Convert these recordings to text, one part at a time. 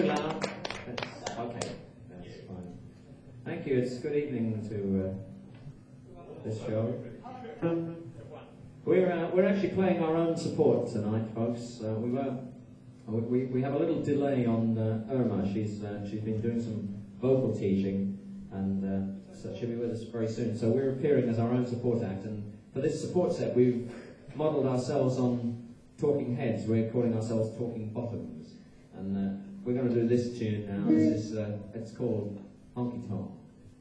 loud. Okay, that's fine. Thank you. It's good evening to this show. We're actually playing our own support tonight, folks. We have a little delay on Irma. She's been doing some vocal teaching, and so she'll be with us very soon. So we're appearing as our own support act, and for this support set, we've modelled ourselves on Talking Heads. We're calling ourselves Talking Bottoms, and we're going to do this tune now. This is it's called Honky Tonk.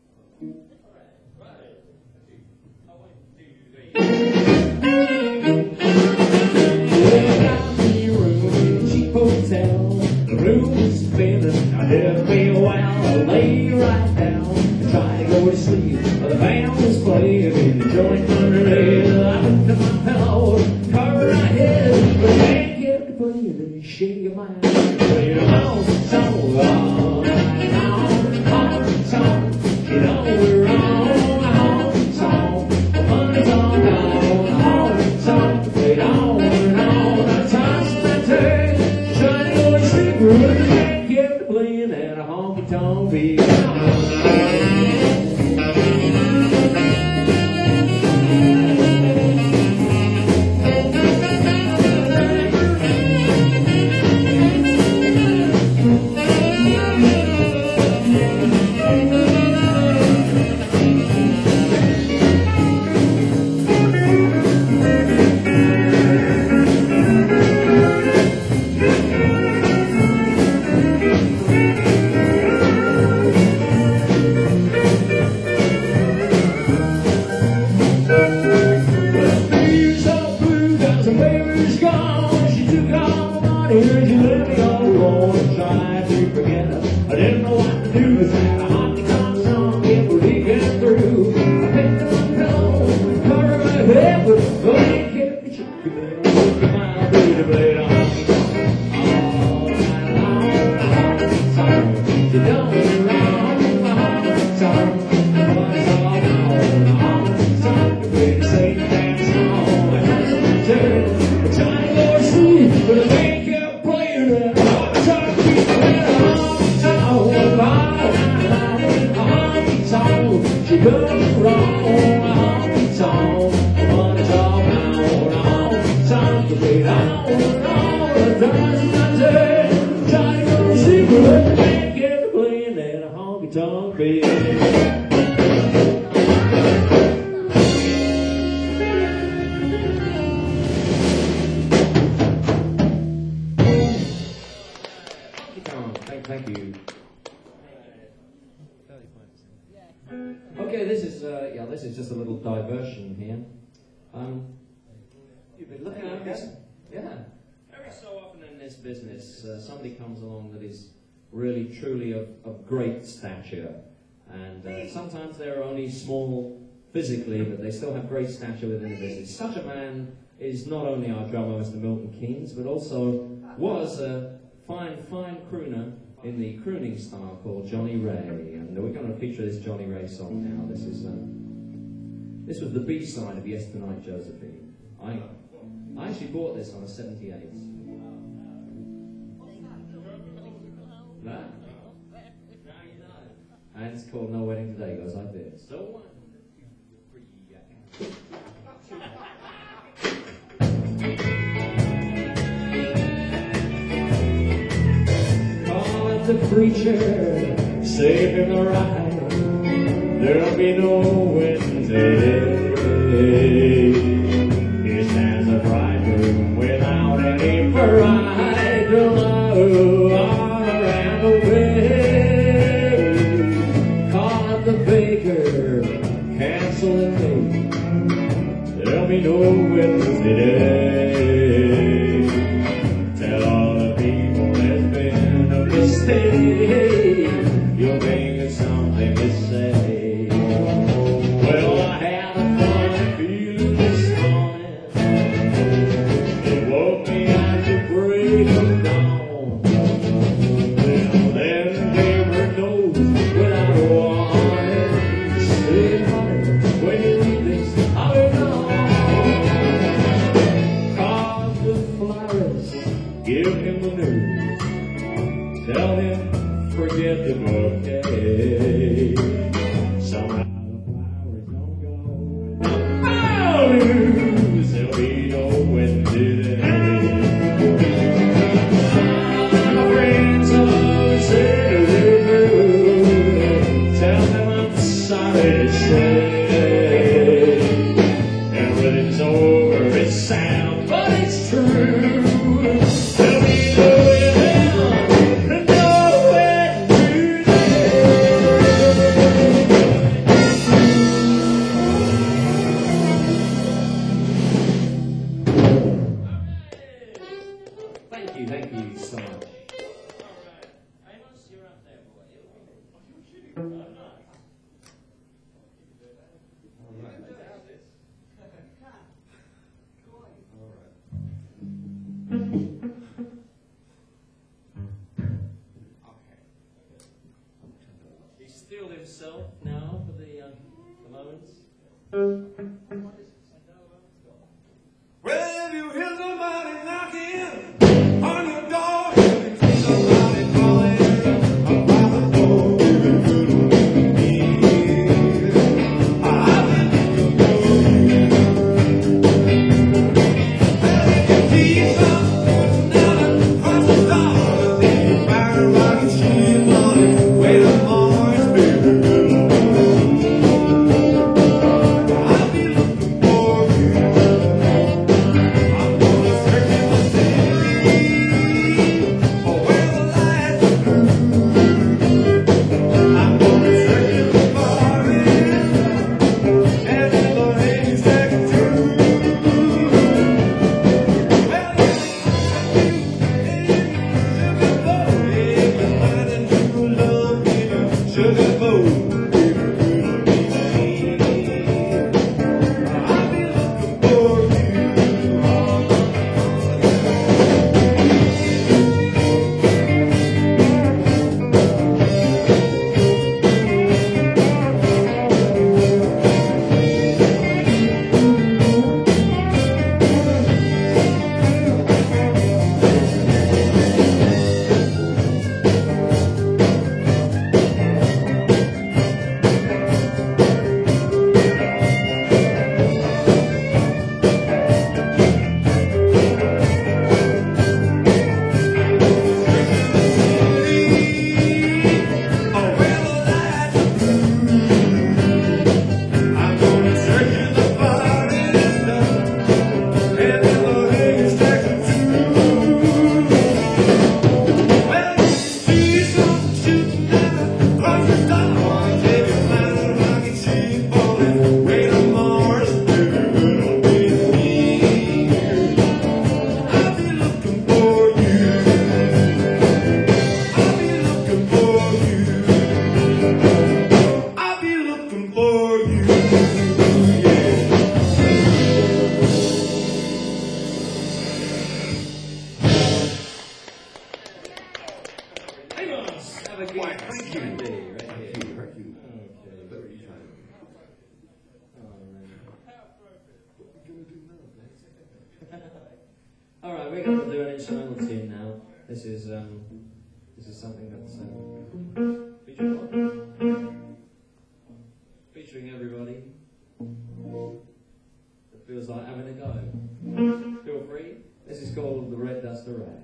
Cheap hotel, the room is spinning. I did me well. I lay right down and try to go to sleep, but the band was playing in the joint underneath. I looked at my pillow, covered my head, but the band kept playing and shake your mind. Playing a honky tonk all night long, honky tonk. You know we're on a honky tonk, a honky tonk on a honky tonk. Played on and on, I tossed my turn, trying to go to sleep, but the band kept playing and a honky tonk beat. This is just a little diversion here. You've been looking at this. Yeah. Every so often in this business, somebody comes along that is really, truly of great stature. And sometimes they're only small physically, but they still have great stature within the business. Such a man is not only our drummer, Mr. Milton Keynes, but also was a fine crooner in the crooning style called Johnny Ray. And we're going to feature this Johnny Ray song now. This was the B-side of Yesternight Josephine. I actually bought this on a 78. No? And it's called No Wedding Today. Goes like this. So 1, 2, 3, Call up the preacher, save him the ride. There'll be no wedding today. He stands a bridegroom without any bride to love all around the way. Call up the baker, cancel the date. There'll be no wedding today. Tell all the people there's been a mistake. You'll think of something to say. Well, I had a funny feeling this morning. It woke me at the break of dawn. Well, there forget the bouquet. Somehow the flowers don't go. Oh, there'll be no wedding today. My friends always say we're through. Tell them I'm sorry to say. And wedding's over, it's sad, but it's true. There'll be no wedding, no wedding today. Thank you so much. He's still himself now for the moments. Well, if you hear somebody knocking on your door, if you see somebody calling about the door, if you could be, I've been looking for you. Well, if you see something down across the stars, if you find a rocket ship on its way to Mars, baby, I'll be looking for you. I'm gonna search in the city for where the lights are blue. I'm gonna search in the forest and in the haystack too. Well, if you're finding true love in your sugar bowl, baby, I'll be looking for you. I'm gonna search in the forest and in the haystack too. Well, if you see something shooting down across the stars, if you find a rocket ship on its way to Mars, baby, it'll be me. I'll be looking for you. I'll be looking for you. I'll be looking for you. Yeah. Hang on, have a good Why, thank you. Sunday right here. Thank you. Okay. All right, we're going to do an instrumental tune now. This is something that's featuring what? Featuring everybody that feels like having a go. Feel free. This is called The Red Duster Rag.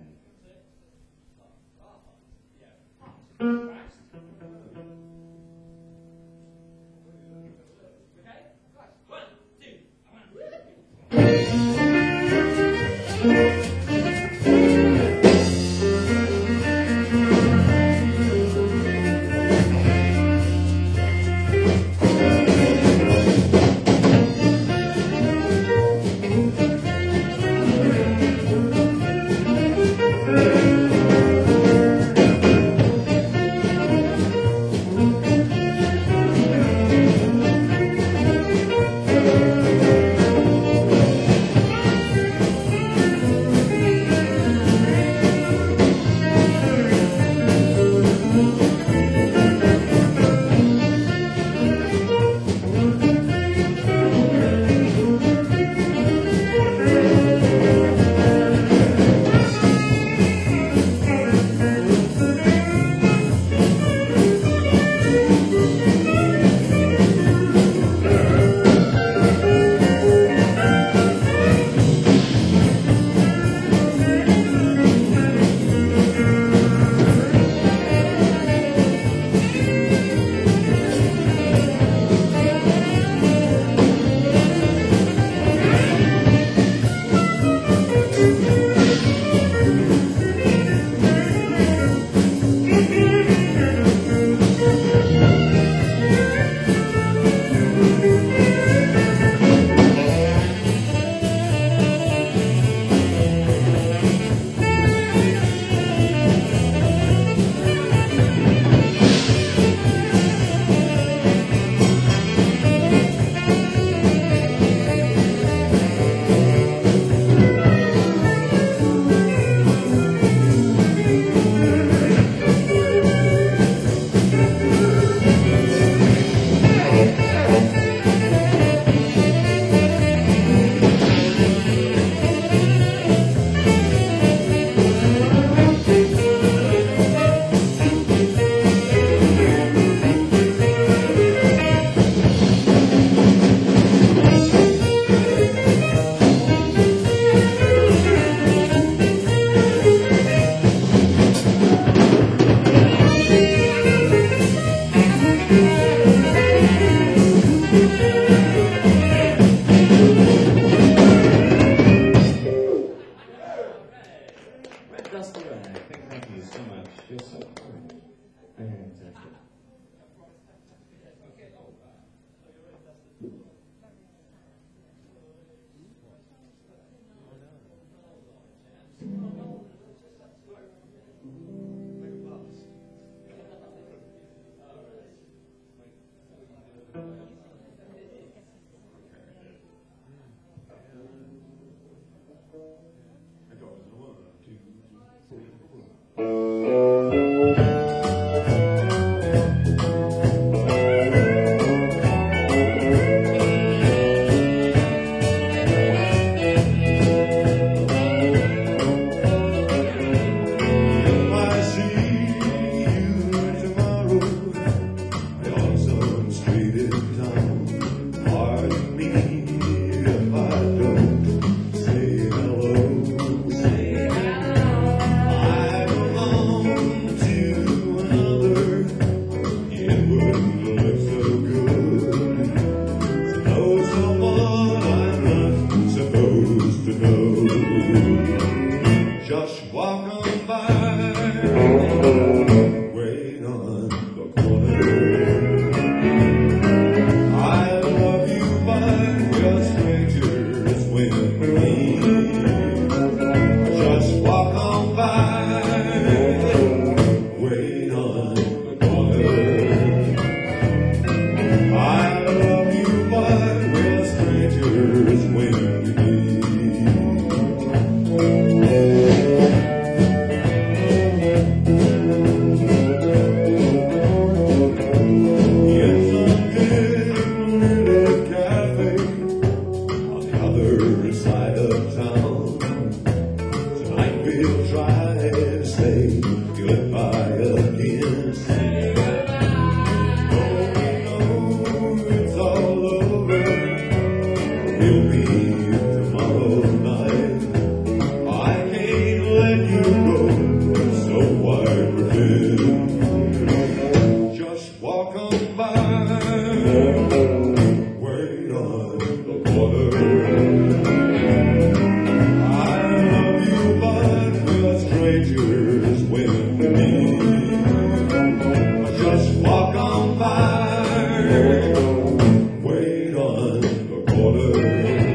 Just walk on by, wait on the corner.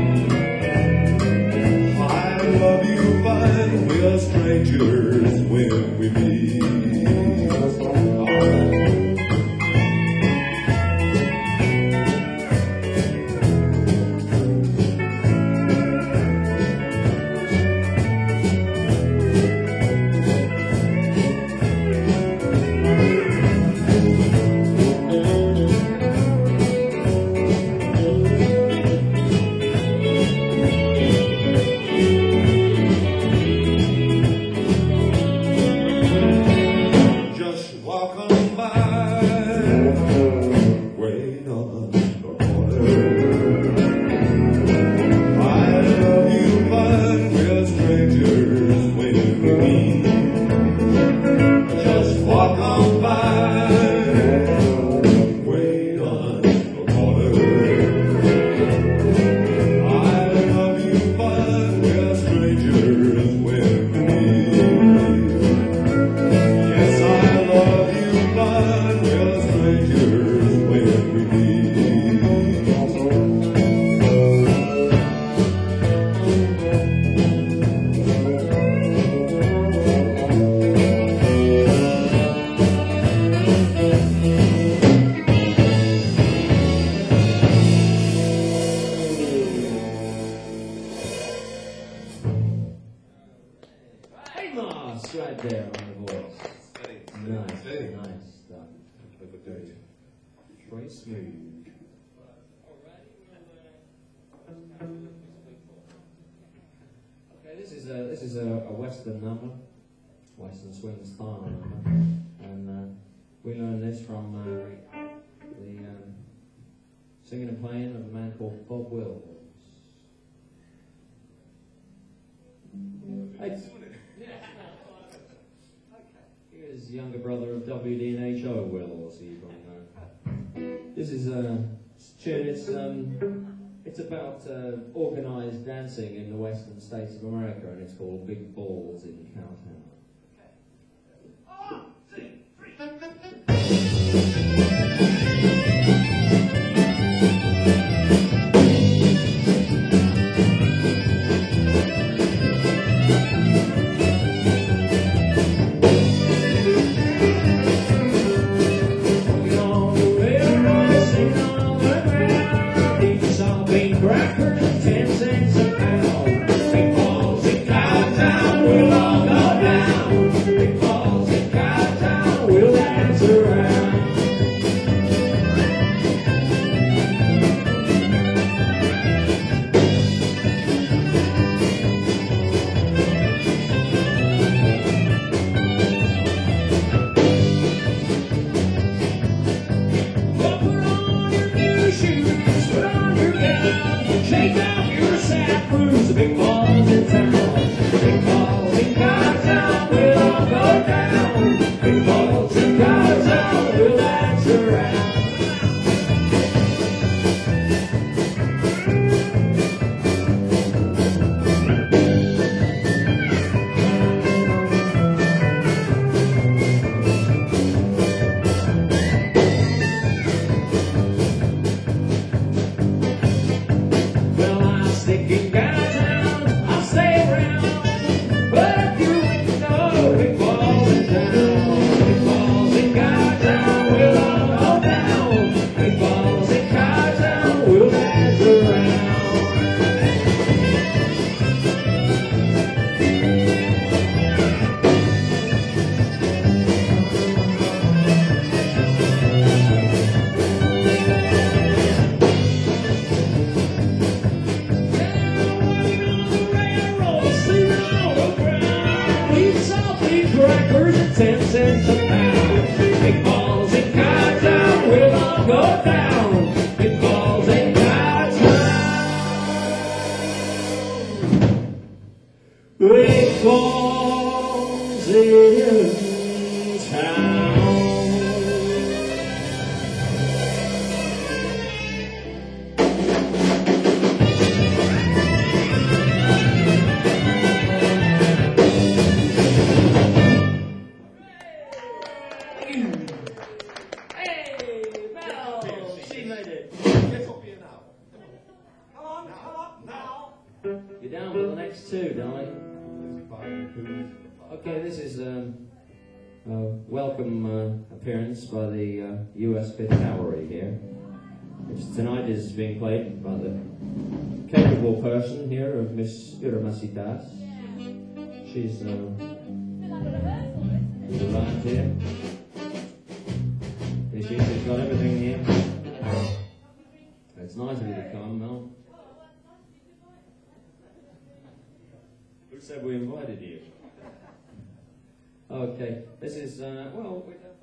I love you, but we're strangers when we meet. Just walk on by, wait on the corner. I love you, but we're strangers when we meet. Just walk on by, wait on the corner. I love you, but we're strangers when we meet. Yes, I love you, but we're strangers when we meet. Hey, Moss, right there on the voice. Nice, nice stuff. Very smooth. Okay, this is a Western number, Western swing style number, and we learned this from the singing and playing of a man called Bob Wills. Hey, here's younger brother of WD&H-O, Wills. This is a tune. It's about organised dancing in the western states of America, and it's called Big Balls in Cowtown. Crackers, 10 cents a pound. Big balls in Cowtown, we'll all go down. Big balls in Cowtown, we'll dance around. Well, put on your new shoes, put on your gown, shake off your sad blues. Big balls in town, big balls in Cowtown, we'll all go down. Big balls in Cowtown, we'll dance around. Well, I stick in Cowtown, I'll stay around. But if you wouldn't know, big balls in town, big balls in Cowtown, we'll all go down. Okay, this is a welcome appearance by the US Fifth Cavalry here, which tonight is being played by the capable person here of Miss Uramasi Das. She's around here. She's got everything here. It's nice of you to come, Mel. Who said we invited you? Okay, this is, well, we don't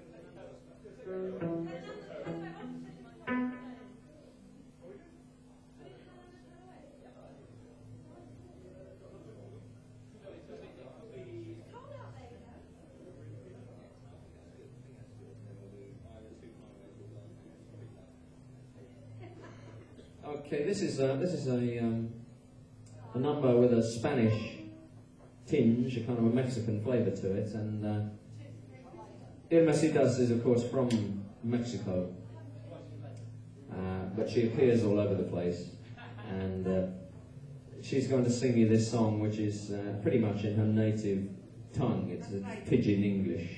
Okay, this is a number with a Spanish tinge, a kind of a Mexican flavour to it, and Uramasi is of course from Mexico, but she appears all over the place, and she's going to sing you this song, which is pretty much in her native tongue. It's pidgin English.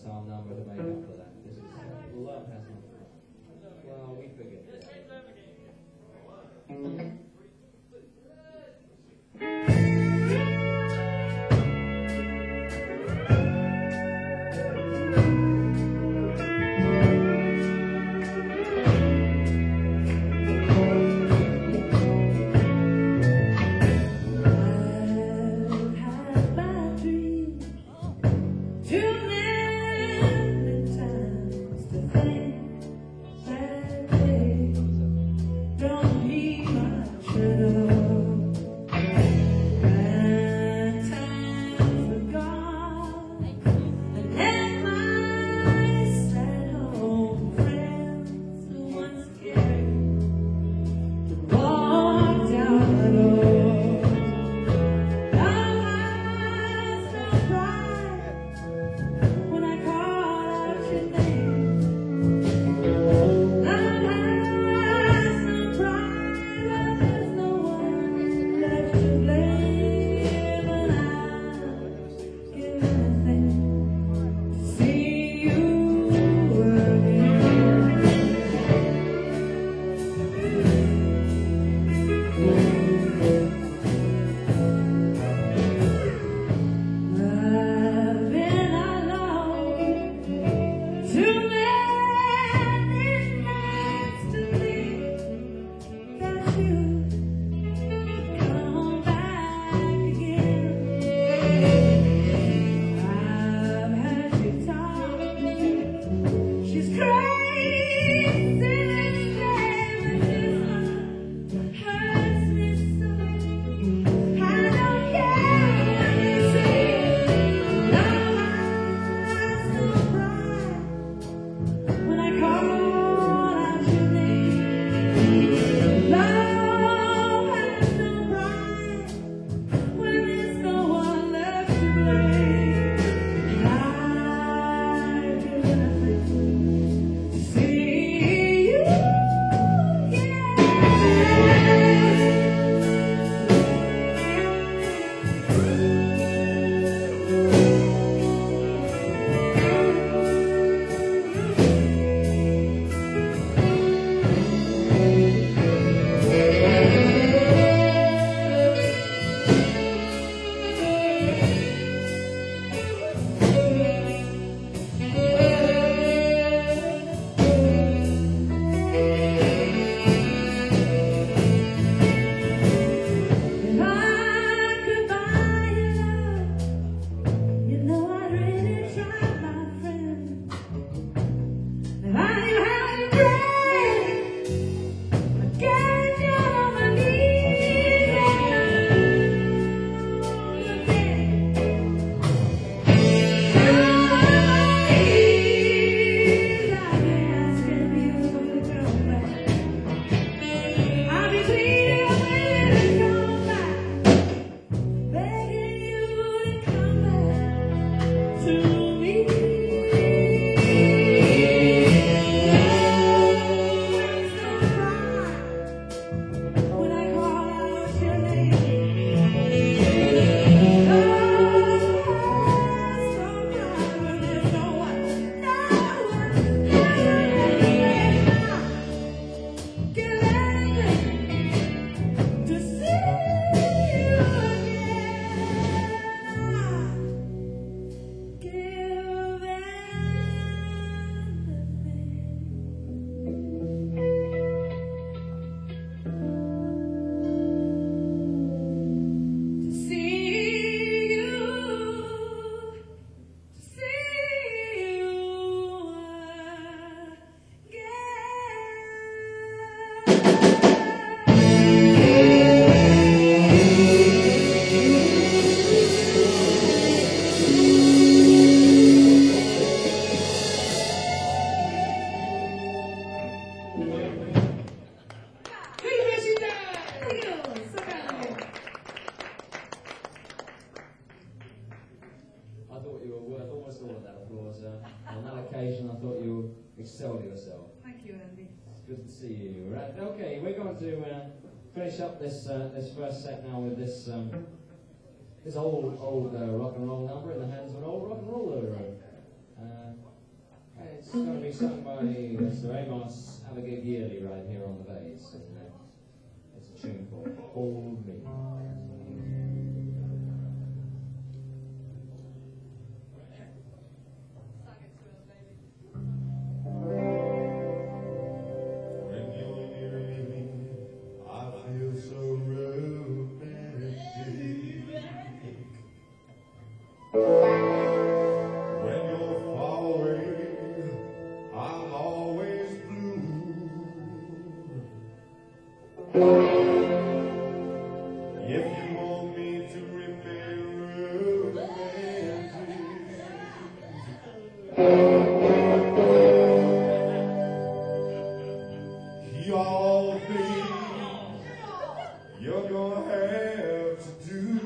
ragtime number to make up for that. This is Love Has No Pride. Well, we figured it out. Excelled yourself. Thank you, Andy. It's good to see you. Right, okay, we're going to finish up this this first set now with this this old rock and roll number in the hands of an old rock and roller. It's going to be sung by Sir Amos Alligagieri right here on the bass. And it's a tune called Hold Me. When you're near me, I feel so romantic. When you're far away, I'm always blue. If you want me to remain romantic, y'all things you're gonna have to do.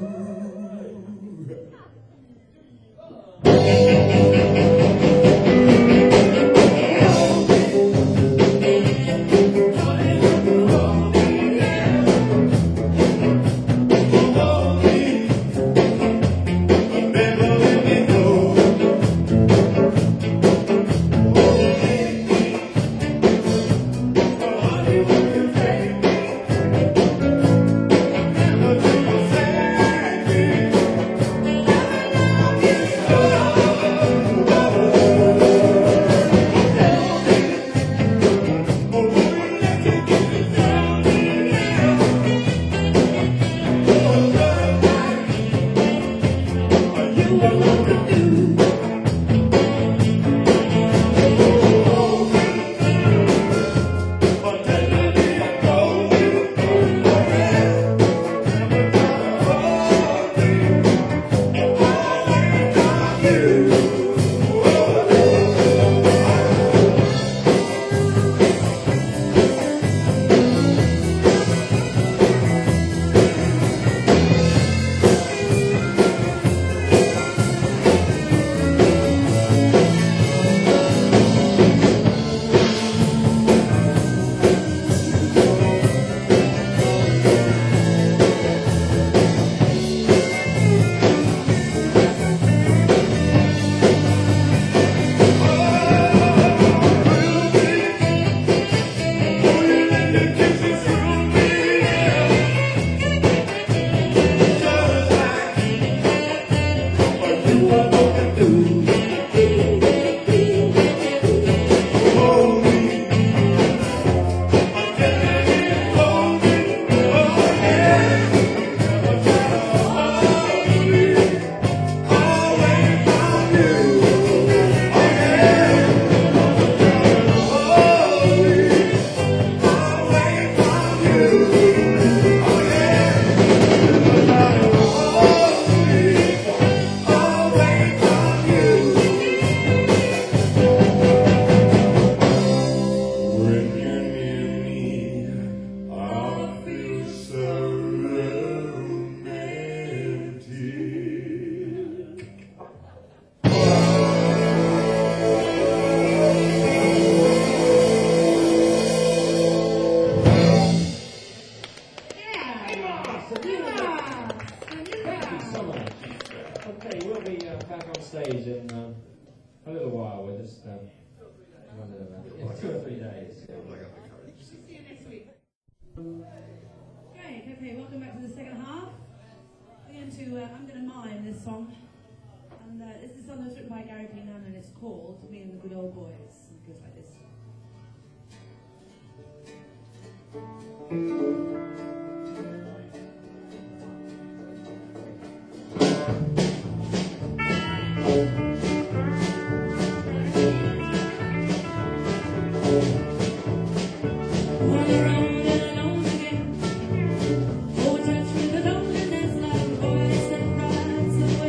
Okay, we'll be back on stage in a little while. We're just wondering about it. In 2 or 3 days. See you next week. Okay, welcome back to the second half. I'm going to mime this song. And this is a song that's written by Gary P. Nunn, and it's called Me and the Good Old Boys. It goes like this.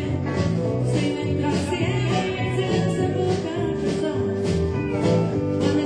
When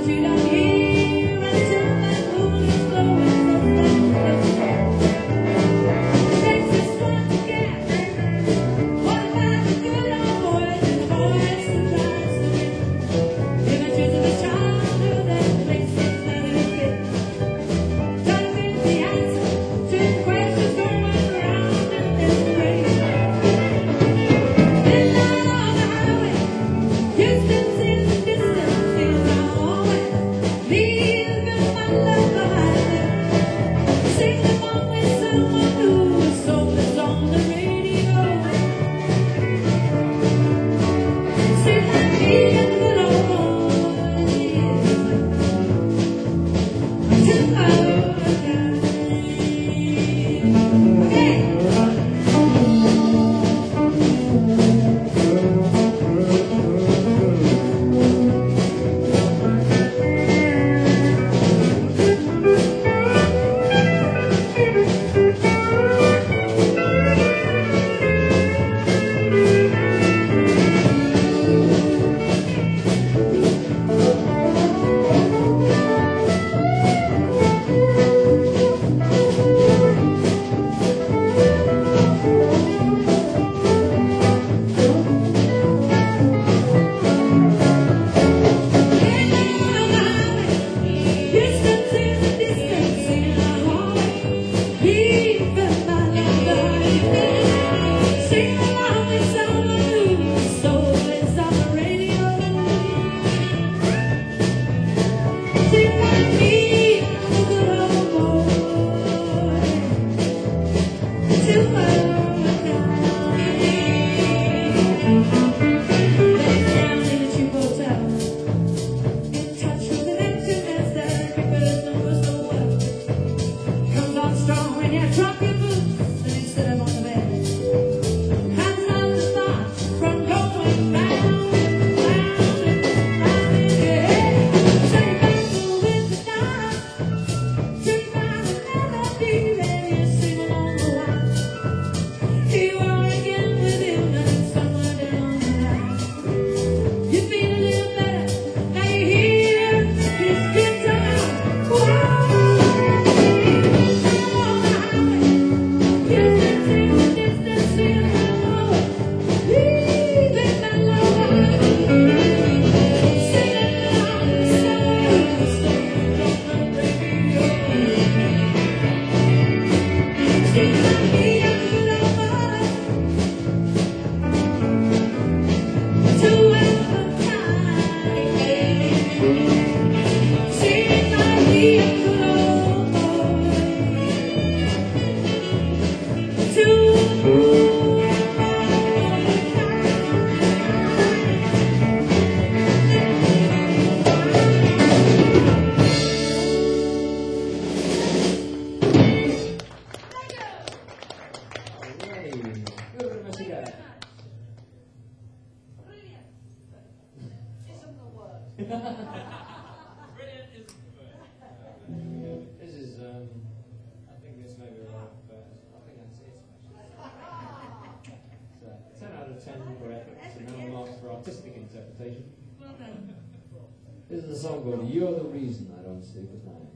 This is a song called You're the Reason I Don't Sleep at Night.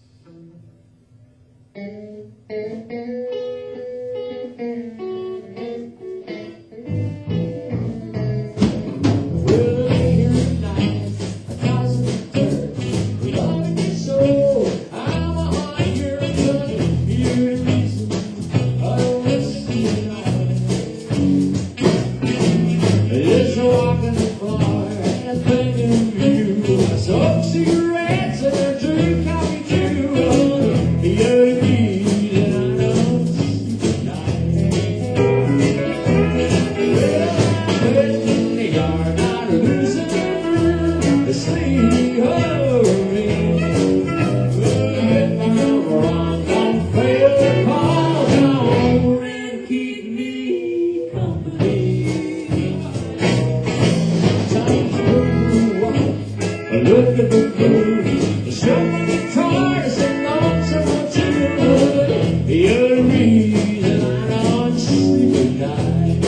Cigarettes and a drink coffee too. You're the reason I don't sleep at night. Well, I'm in the yard, not losing the sleep over me. Well, if I'm wrong, don't fail to call down and keep me company. Sometimes you look at the moon, strum my guitar, sing lonesome or two. You're the reason I don't sleep at night.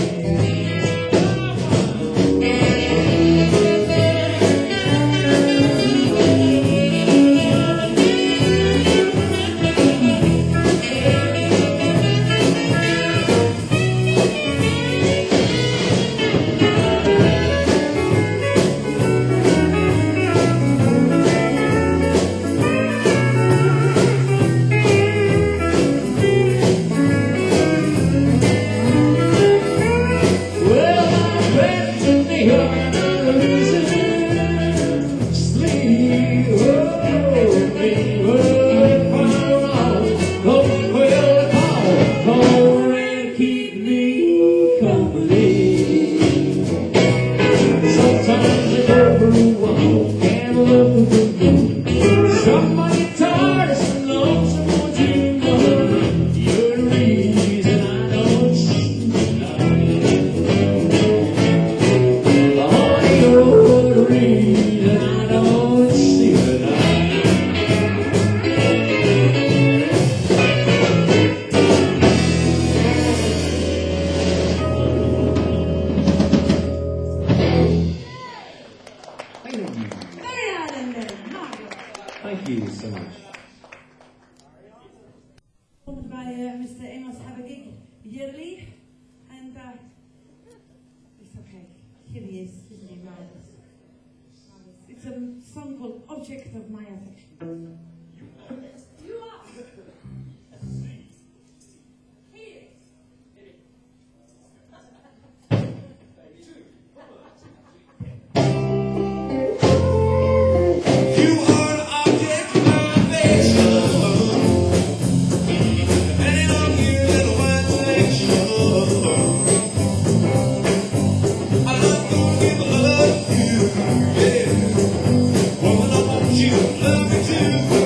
Thank you so much. By Mr. Amos Habagig Yearly, and it's okay. Here he is, isn't he? Marvelous. It's a song called Object of My Affection. You are. You love me too.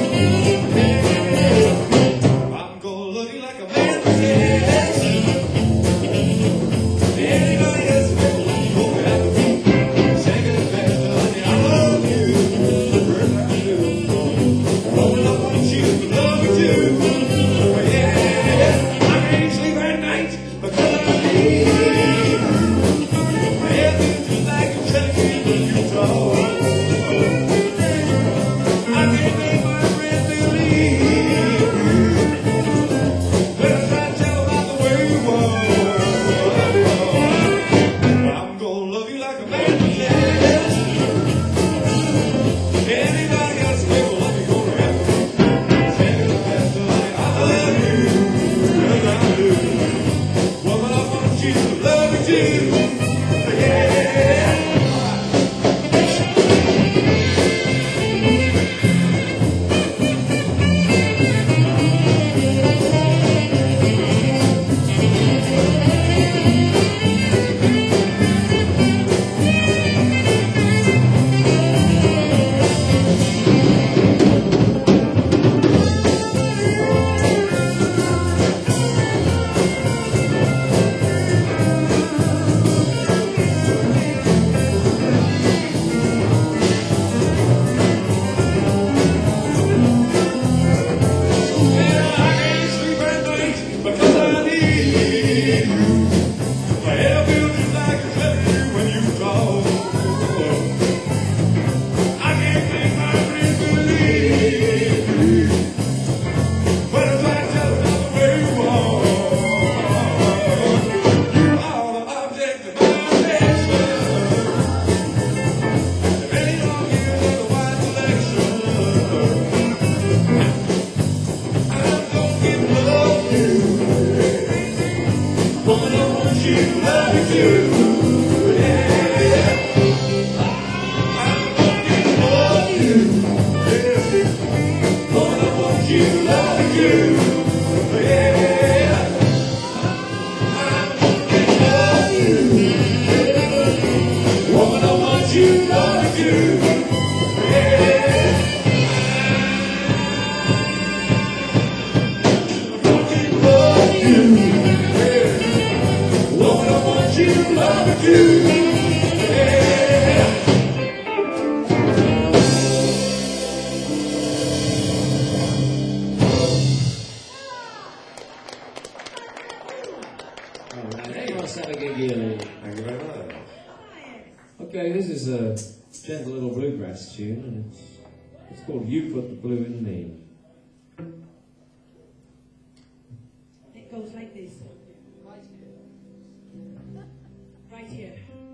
want you, love you. Yeah. Love you. Woman, I want you, love you. Yeah. Love you. Yeah. Woman, I want you, love you. Yeah. Hey, let's have a gig here. Thank you very much. Okay, this is a gentle little bluegrass tune, and it's called You Put the Blue in Me. It goes like this. Right here.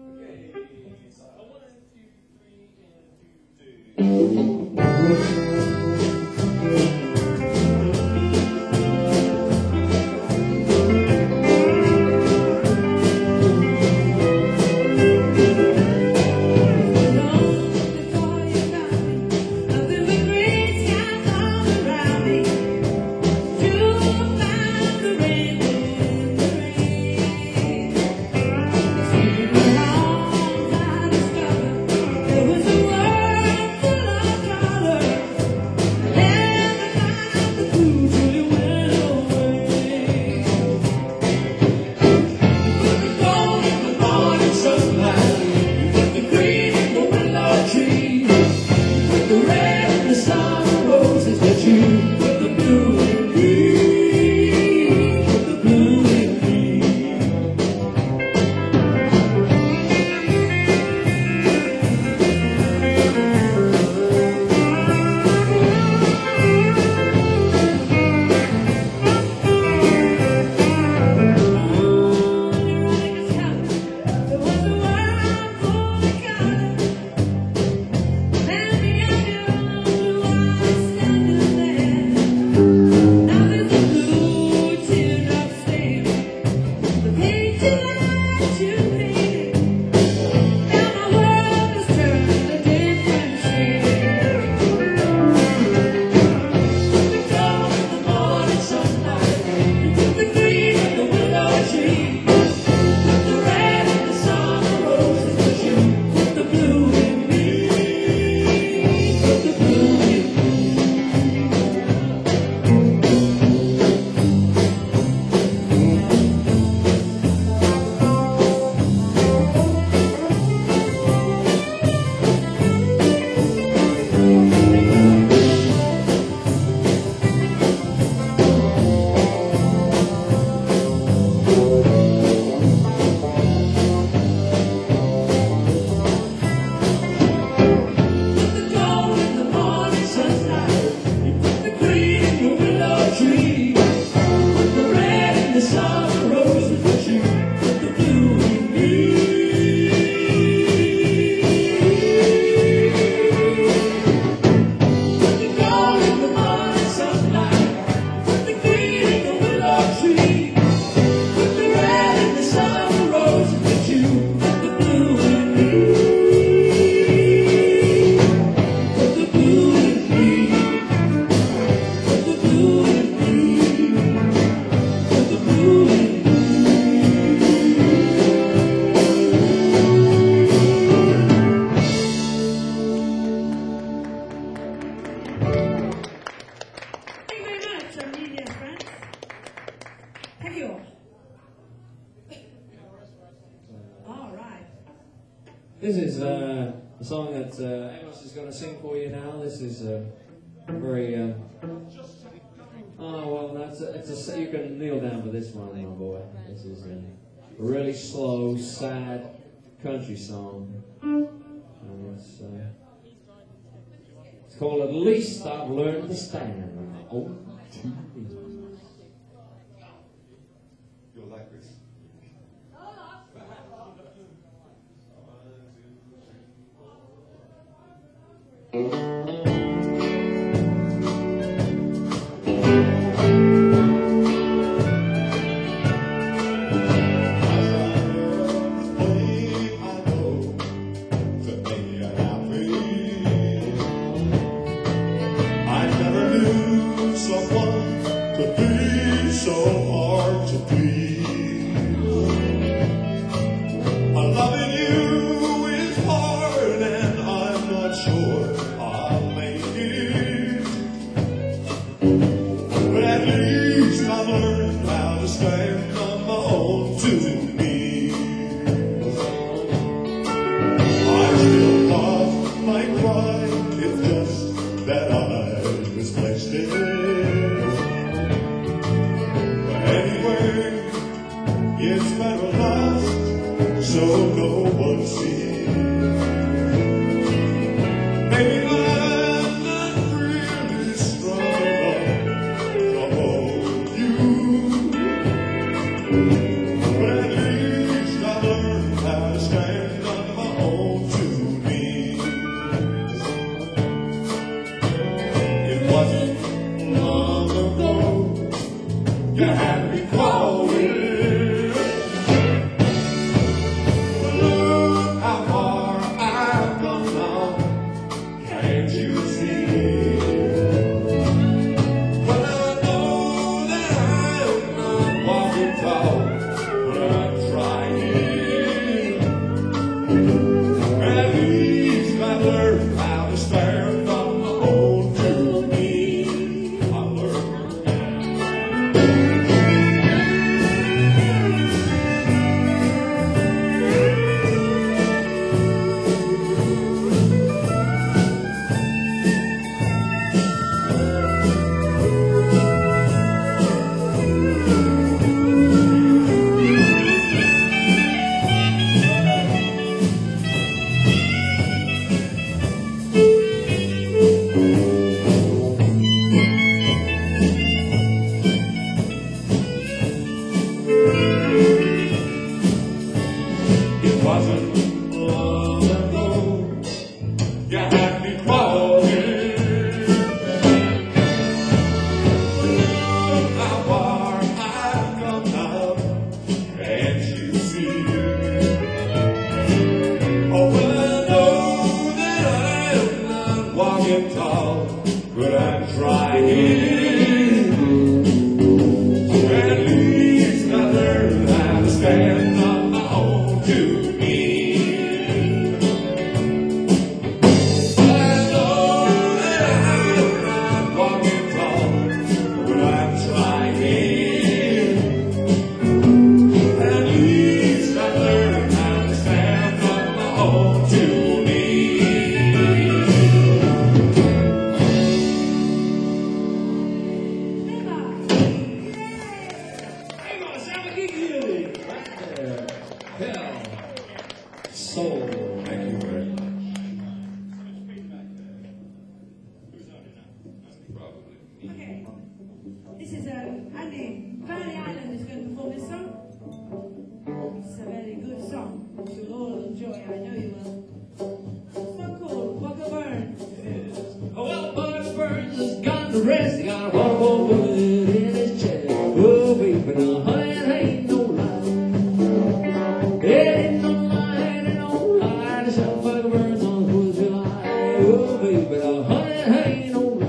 This is a song that Amos is going to sing for you now. This is a very... oh, well, you can kneel down for this one, my boy. This is a really slow, sad country song. And it's called At Least I've Learned to Stand on My Own Two Feet. You'll like this. So You had me calling. Look how far I've come now. Can't you see? Well, I know that I'm not walking tall, but I'm trying. At least I learned how to stand on my own two feet. I learned. It wasn't long ago you had me calling. Look how far I've come now, can't you see? Oh, well, I know that I am not walking tall, but I'm trying. At least I learned how to stand on my own two feet. I know that I'm not walking tall, but I'm trying. At least I learned how to stand on my own two feet. Hang on, sound like Iggy right there. Hell, soul. Thank you very much. Probably. Okay. This is Andy. Fanny Island is going to perform this song. It's a very good song, which you'll all enjoy. I know you will. It's so cool. Bucka Burns. Oh, well, Buck Burns has gone to rest. He got a horrible bullet in his chest. Oh, baby, now, honey, it ain't no lie. It ain't no lie, it ain't no lie. To shout Buck Burns on the 4th of July. Oh, baby, now, honey, it ain't no lie.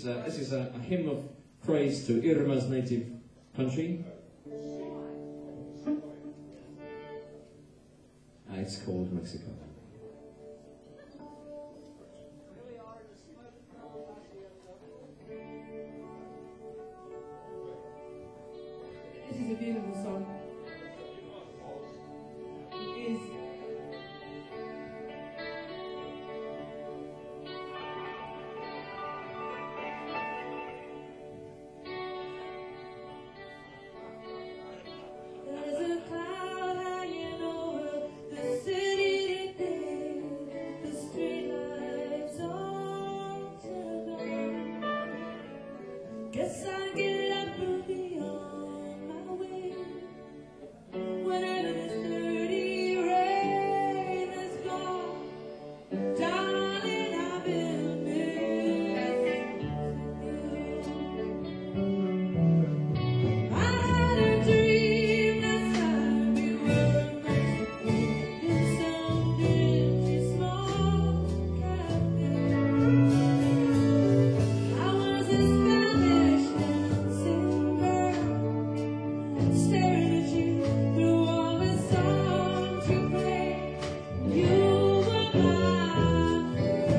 is a hymn of praise to Irma's native country. It's called Mexico. This is a beautiful song. It is. There's a cloud hanging over the city today. The streetlights all turned on. Guess I'll get up and be on my way. Whenever this dirty rain is gone, darling, I've been missing you. I had a dream last night we were Mexico in some dingy small cafe. I was a Spanish dancing girl, staring at you through all the songs you played. You were my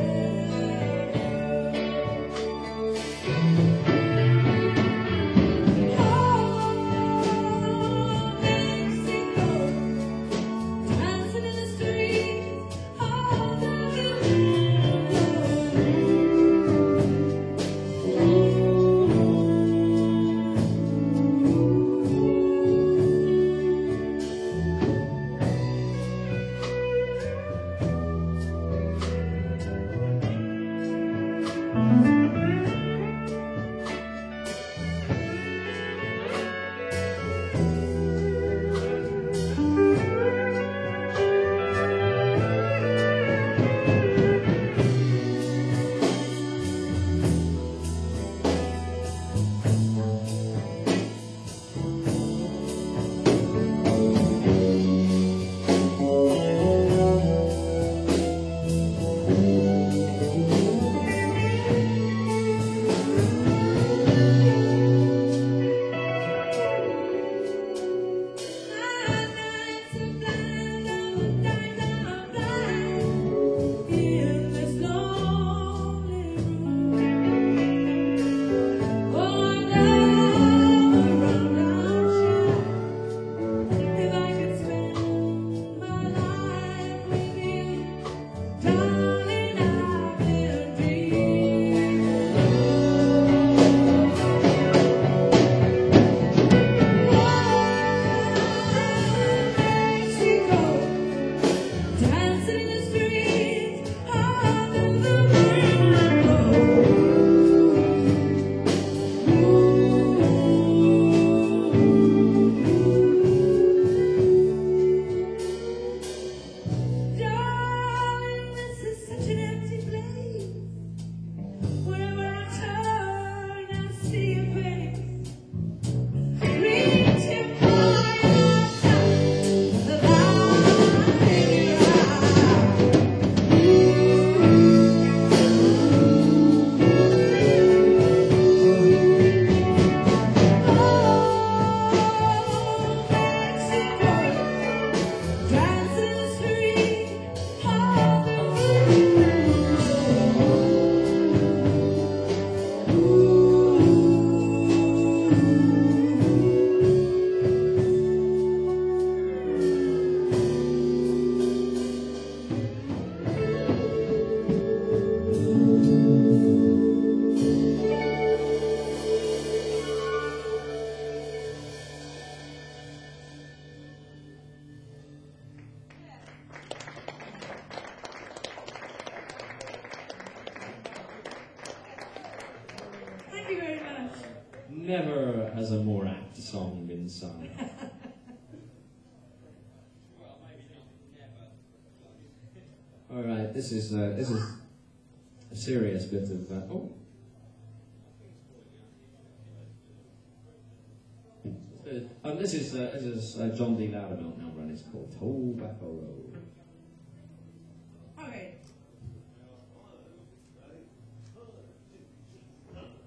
Mexico, dancing in the streets of the Never has a more apt song been sung. All right, this is a serious bit of this is John D. Loudermilk number, and it's called Tobacco Road. Okay.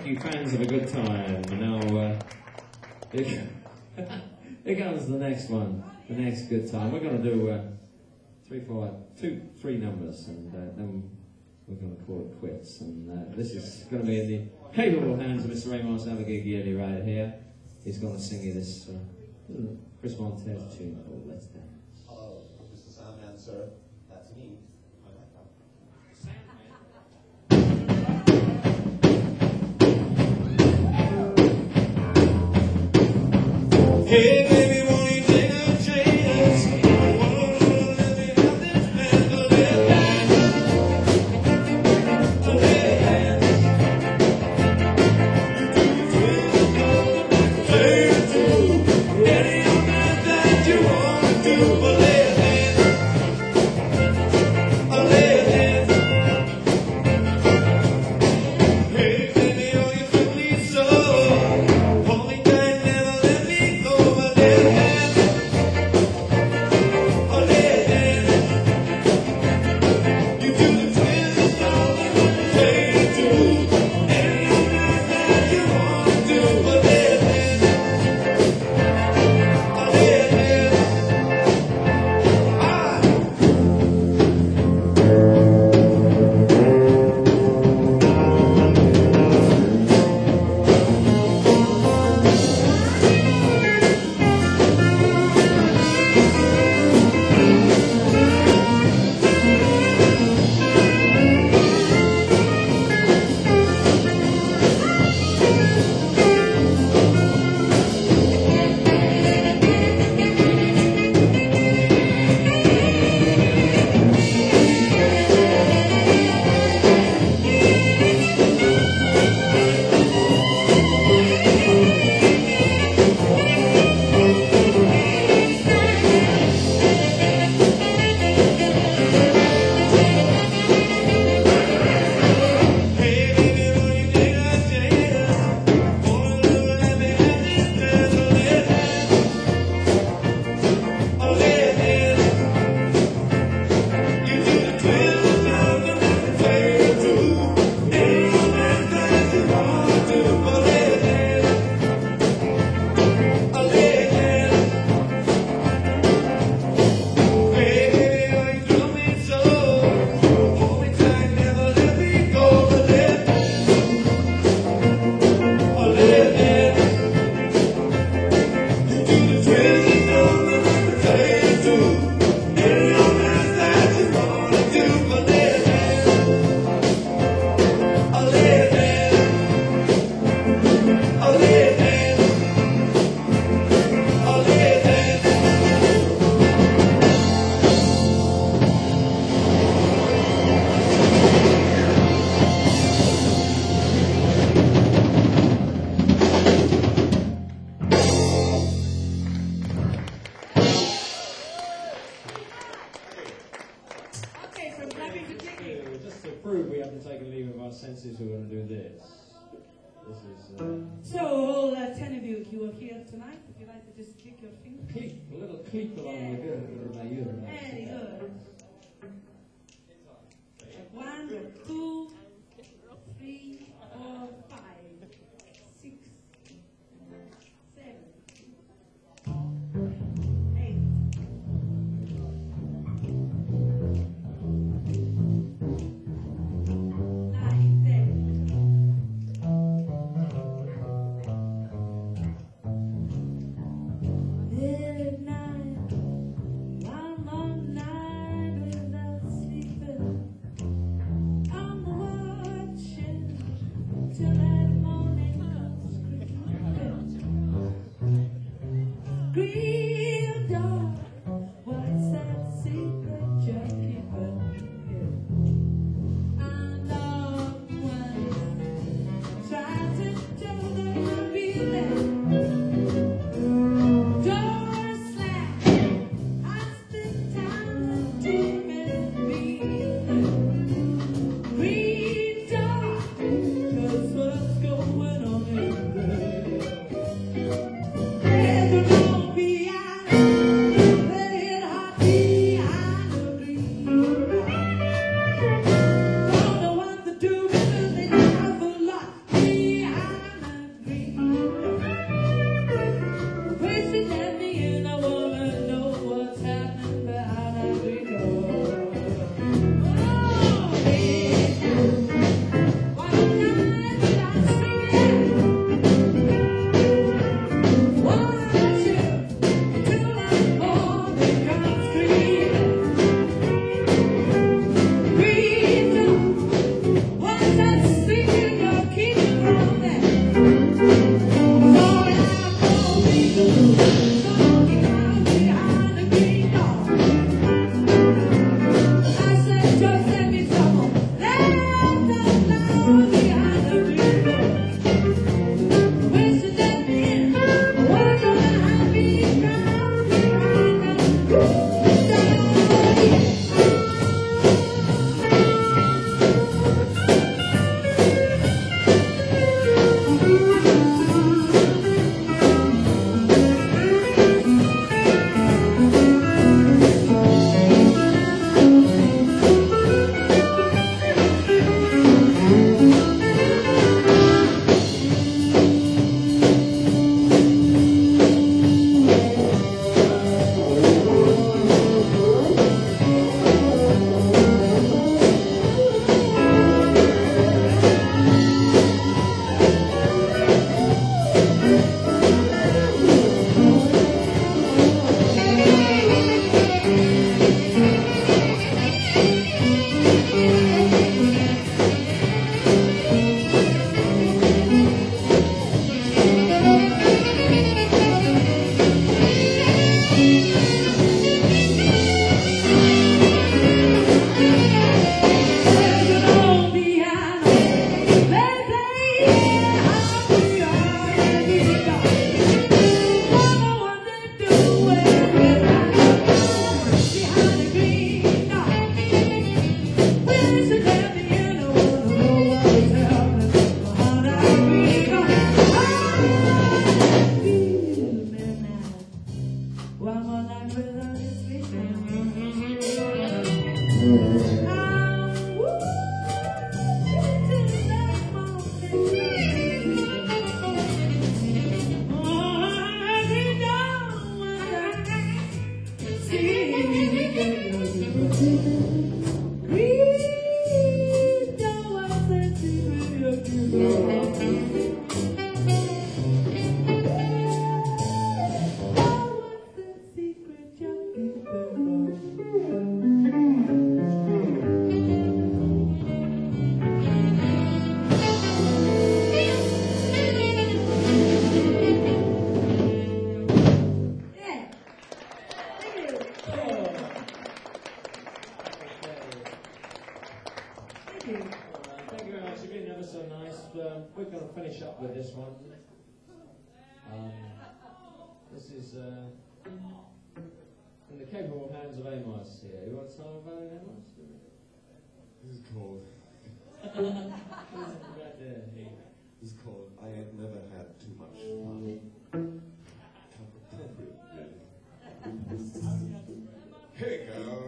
you fans of a good time. Now, here comes the next one, the next good time. We're going to do 3 numbers, and then we're going to call it quits. And this is going to be in the capable hands of Mr. Amos Alleghieri right here. He's going to sing you this Chris Montez tune called Let's Dance. Hello, Mr. Soundman, sir. That's me. Hey baby, won't you take a chance? Won't you let me have this dance? A little dance, a little dance. Say it to any young man that you want to do. A little dance, a little dance. Hey baby, oh you took me so. Hold me tight, never let me go. A little dance, a little dance. You do the twist, darling, say it to any young man that you want to do. A little dance, a little dance. Hey baby, won't you take a chance? Won't you let me have this dance? A little dance. You do the twist, darling, say it to any young man that you want to. A little dance, a little dance. Hey baby, oh you do me so. Hold me tight, never let me go. A little dance, a little dance. You do the twist, darling, say it to any young man that you wanna do. A little dance, a little dance, a little dance, a little dance. Okay, from clapping to kicking. Just to prove we haven't taken leave of our senses, we're going to do this. This is So, all 10 of you who are here tonight, if you like to just click your fingers. a little click along the good. Very good. Like 1, 2, 3, 4, 5, 6, 7, 8. Midnight, one long night without sleeping. I'm watching till that morning comes creeping. Green dog, what's that secret you're keeping here? I'm not one trying to tell them I'll be there. Door slam, I spend time to miss me. Green dog, 'cause what's going on in there? There's no peace. Thank you very much. You've been ever so nice. We're going to finish up with this one. This is in the capable hands of Amos here. You want to tell about it, Amos? This is called. Right there. This is called. I ain't never had too much fun. Kind of appropriate, really. Hey, girl.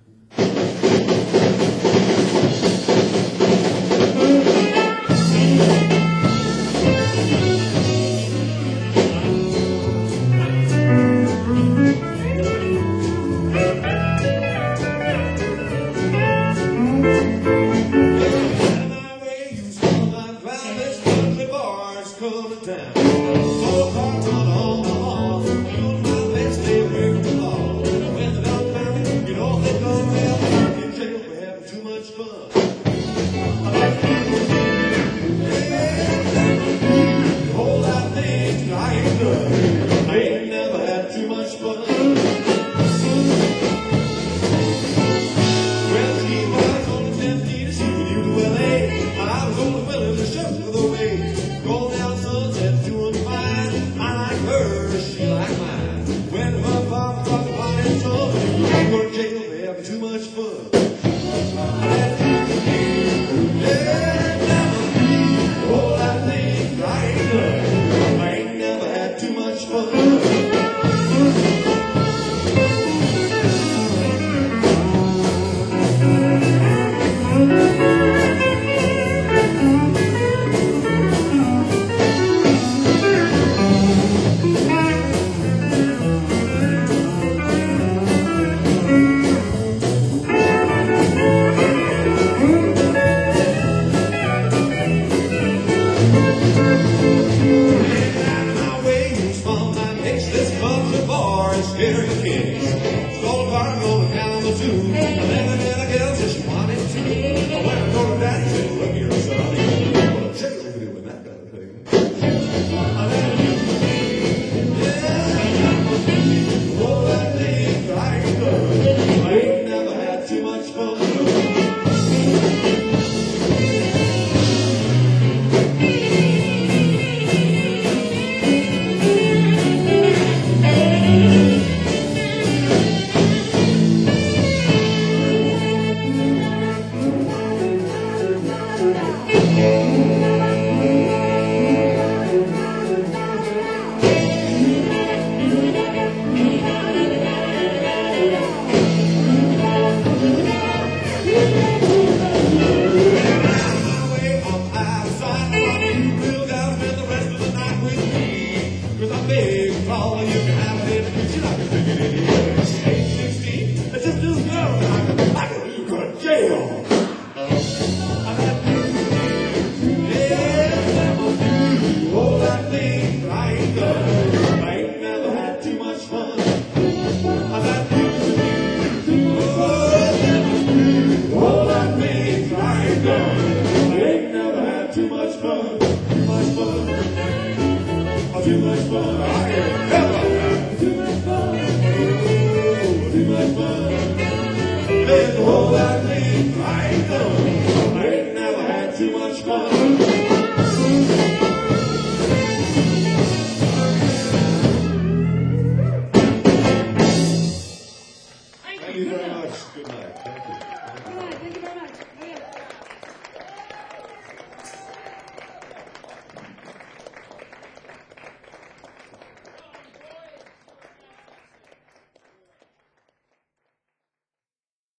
Too much fun. I ain't never had too much fun. Too much fun. There's a whole lot.